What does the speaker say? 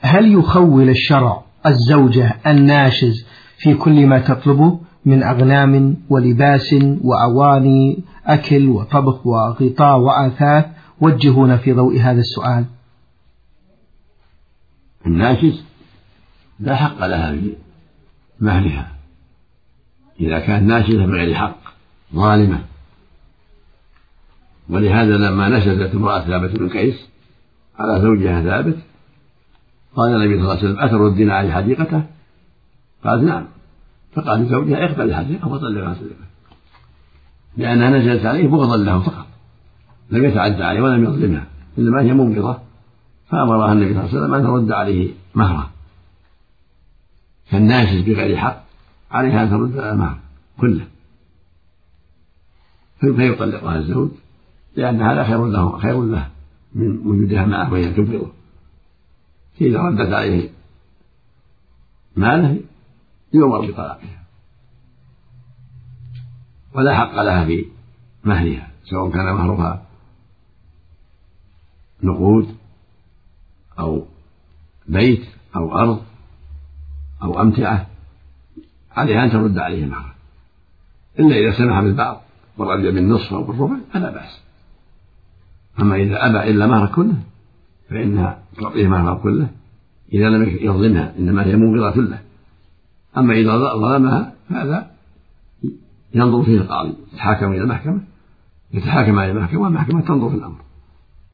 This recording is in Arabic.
هل يخول الشرع الزوجة الناشز في كل ما تطلبه من أغنام ولباس وأواني أكل وطبخ وغطاء وآثاث؟ وجهونا في ضوء هذا السؤال. الناشز لا حق لها في مهرها إذا كانت ناشزة بغير حق ظالمة. ولهذا لما نشزت امرأة ثابت بن قيس على زوجها ثابت قال النبي صلى الله عليه وسلم: أتردين عليه حديقته؟ قالت: نعم. فقال لزوجها: اقبل الحديقة وطلقها سلفا، لأنها نزلت عليه بغضا له فقط، لم يتعدى عليه ولم يظلمها، إنما هي مبغضة، فأمرها النبي صلى الله عليه وسلم أن ترد عليه مهره. فالناشز بغير حق عليها أن ترد المهر كله فيطلقها الزوج، لأن هذا خير له من وجودها معه وهي تبغضه. فإذا ردت عليه ماله يؤمر بطلاقها، ولا حق لها في مهرها، سواء كان مهرها نقود أو بيت أو أرض أو أمتعة، عليها أن ترد عليه مهره، إلا إذا سمح بالبعض ورضي بالنصف أو بالربع فلا بأس. أما إذا أبى إلا مهر كله فإنها تعطيه مهر كله إذا لم يظلمها، إنما هي مبغضة له. أما إذا ظلمها فهذا ينظر فيه القاضي، يتحاكم إلى المحكمة والمحكمة تنظر في الأمر.